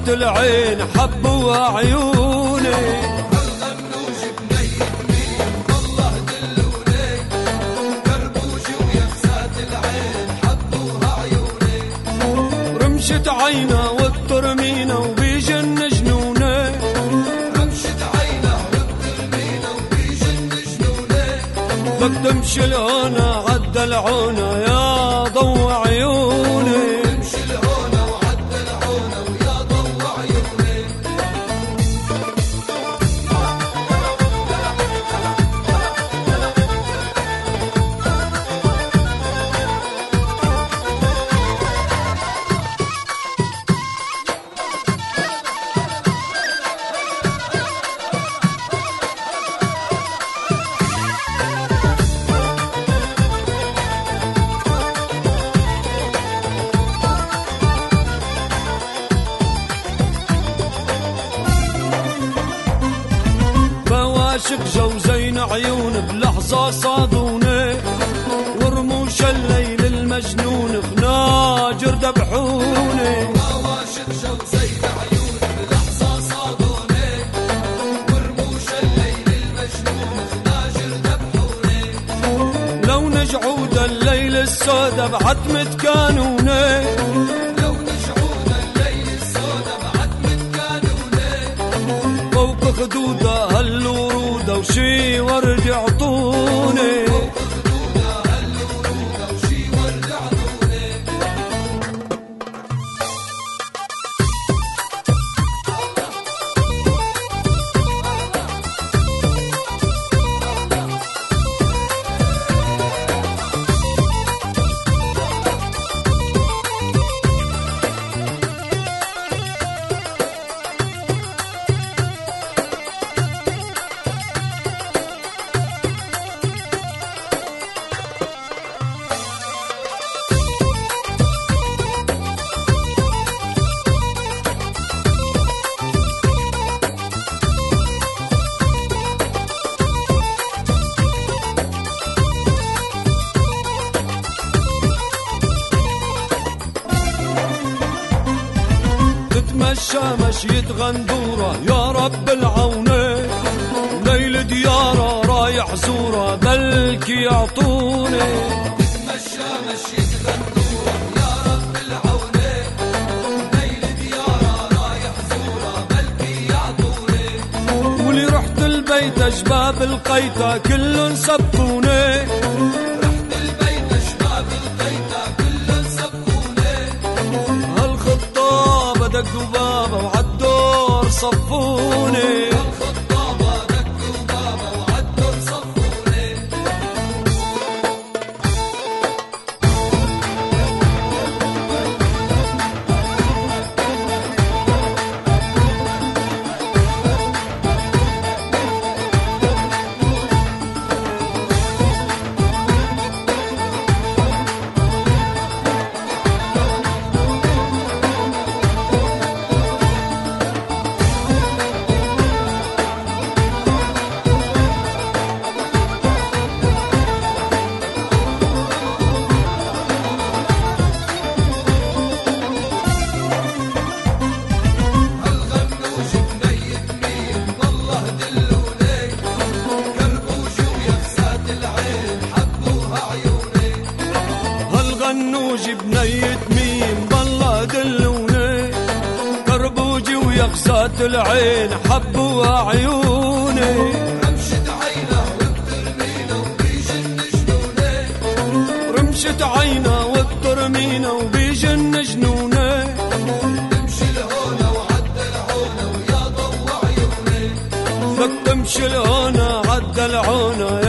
يغزات العين حبوا عيوني. هالغنوج بنية مين والله دلوني، كربوجي ويغزات العين حبوها عيوني. رمشة عينا وبترمينا وبيجن جنوني، رمشة عينا وبترمينا وبيجن جنوني. بدك تمشي لهنا عالدلعونا يا ضو عيوني. تمشي لهنا وعالدلعونا ويا ضو عيوني. بواشق جوزين عيون بلحظة صادوني، ورموش الليل المجنون خناجر ذبحوني. بواشق جوزين عيون بلحظة صادوني، ورموش الليل المجنون خناجر ذبحوني. لو نجعود الليل السودا بعتمة كانوني، لو نجعود الليل السودا بعتمة كانوني. فوق خدودها هالورودة وشي ورد يعطوني. فوق خدودها هالورودة وشي ورد عطوني. تتمشى مشية غندورة يا رب العوني، ليل ديارة رايح زورة بلكي يعطوني. تتمشى مشية غندورة يا رب العوني، ليل ديارة رايح زورة بلكي يعطوني. ولي رحت البيت شباب القيتة كلن سبقوني. رحت البيت شباب القيتة كلن سبقوني. هالخطابة دقوا بابا وعالدور صفوني. الخطابة دقوا بابا وعالدور صفوني. هالغنوج بنية مين والله دلوني، كربوجي ويغزات العين حبوها عيوني. هالغنوج بنية مين بالله دلوني، كربوجي ويغزات العين حبوا عيوني. رمشة عينا وبترمينا وبيجن جنوني. رمشة عينا وبترمينا وبيجن جنوني. تمشي لهنا وعالدلعونا ويا ضو عيوني. بدك تمشي لهنا عالدلعونا